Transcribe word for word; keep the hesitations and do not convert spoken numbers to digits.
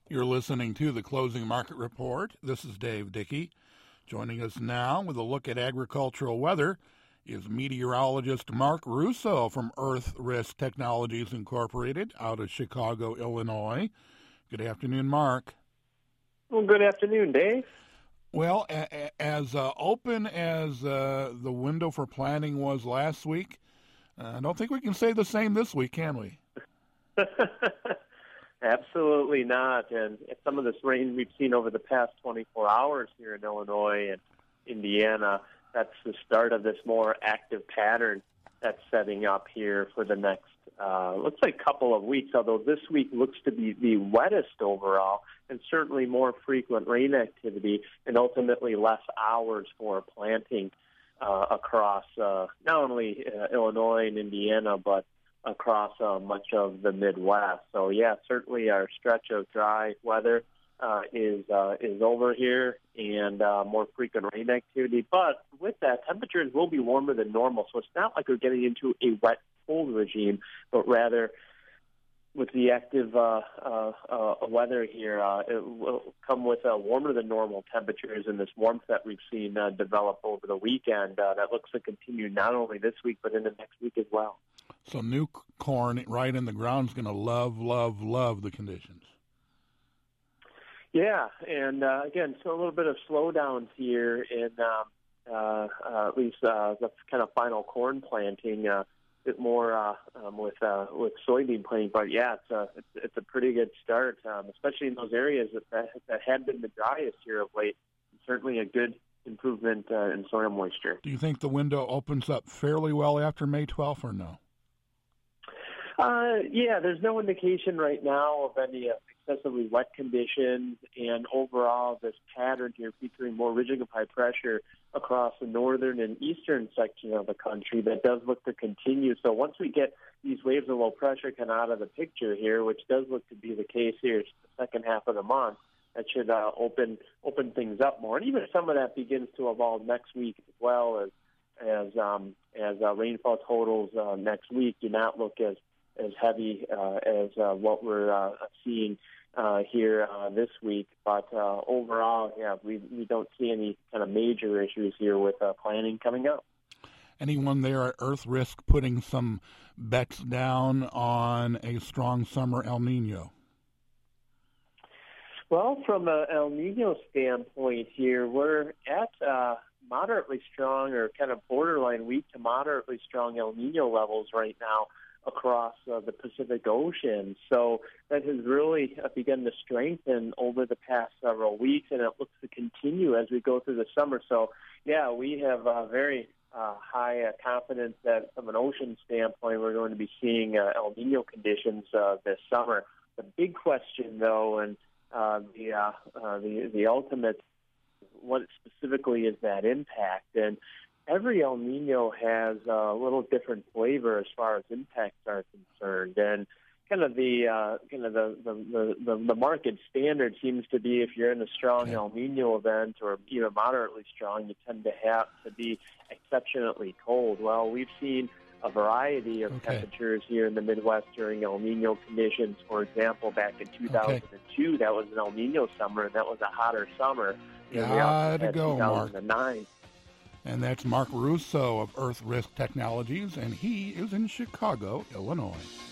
You're listening to the Closing Market Report. This is Dave Dickey. Joining us now with a look at agricultural weather is meteorologist Mark Russo from Earth Risk Technologies Incorporated out of Chicago, Illinois. Good afternoon, Mark. Well, good afternoon, Dave. Well, a- a- as uh, open as uh, the window for planting was last week, uh, I don't think we can say the same this week, can we? Absolutely not. And some of this rain we've seen over the past twenty-four hours here in Illinois and Indiana, that's the start of this more active pattern that's setting up here for the next, uh, looks like couple of weeks, although this week looks to be the wettest overall and certainly more frequent rain activity and ultimately less hours for planting uh, across uh, not only uh, Illinois and Indiana, but across uh, much of the Midwest. So, yeah, certainly our stretch of dry weather uh, is uh, is over here and uh, more frequent rain activity. But with that, temperatures will be warmer than normal. So it's not like we're getting into a wet, cold regime, but rather with the active uh, uh, uh, weather here, uh, it will come with uh, warmer than normal temperatures and this warmth that we've seen uh, develop over the weekend. Uh, that looks to continue not only this week, but in the next week as well. So new corn right in the ground is going to love, love, love the conditions. Yeah, and uh, again, so a little bit of slowdowns here in um, uh, uh, at least uh, the kind of final corn planting. Uh, a bit more uh, um, with uh, with soybean planting, but yeah, it's a it's, it's a pretty good start, um, especially in those areas that, that that had been the driest here of late. Certainly a good improvement uh, in soil moisture. Do you think the window opens up fairly well after May twelfth or no? Uh, yeah, there's no indication right now of any uh, excessively wet conditions, and overall this pattern here featuring more ridging of high pressure across the northern and eastern section of the country that does look to continue. So once we get these waves of low pressure kind of out of the picture here, which does look to be the case here the second half of the month, that should uh, open open things up more. And even if some of that begins to evolve next week as well as as um, as uh, rainfall totals uh, next week do not look as as heavy uh, as uh, what we're uh, seeing uh, here uh, this week. But uh, overall, yeah, we, we don't see any kind of major issues here with uh, planning coming up. Anyone there at Earth Risk putting some bets down on a strong summer El Nino? Well, from an El Nino standpoint here, we're at uh, moderately strong or kind of borderline weak to moderately strong El Nino levels right now across uh, the Pacific Ocean. So that has really uh, begun to strengthen over the past several weeks, and it looks to continue as we go through the summer. So, yeah, we have uh, very uh, high uh, confidence that from an ocean standpoint, we're going to be seeing uh, El Nino conditions uh, this summer. The big question, though, and uh, the, uh, uh, the the ultimate, what specifically is that impact? And every El Nino has a little different flavor as far as impacts are concerned, and kind of the uh, kind of the the, the the market standard seems to be if you're in a strong okay. El Nino event or even moderately strong, you tend to have to be exceptionally cold. Well, we've seen a variety of okay. temperatures here in the Midwest during El Nino conditions. For example, back in two thousand two, okay. that was an El Nino summer, and that was a hotter summer. Got to go, two thousand nine. Mark. And that's Mark Russo of Earth Risk Technologies, and he is in Chicago, Illinois.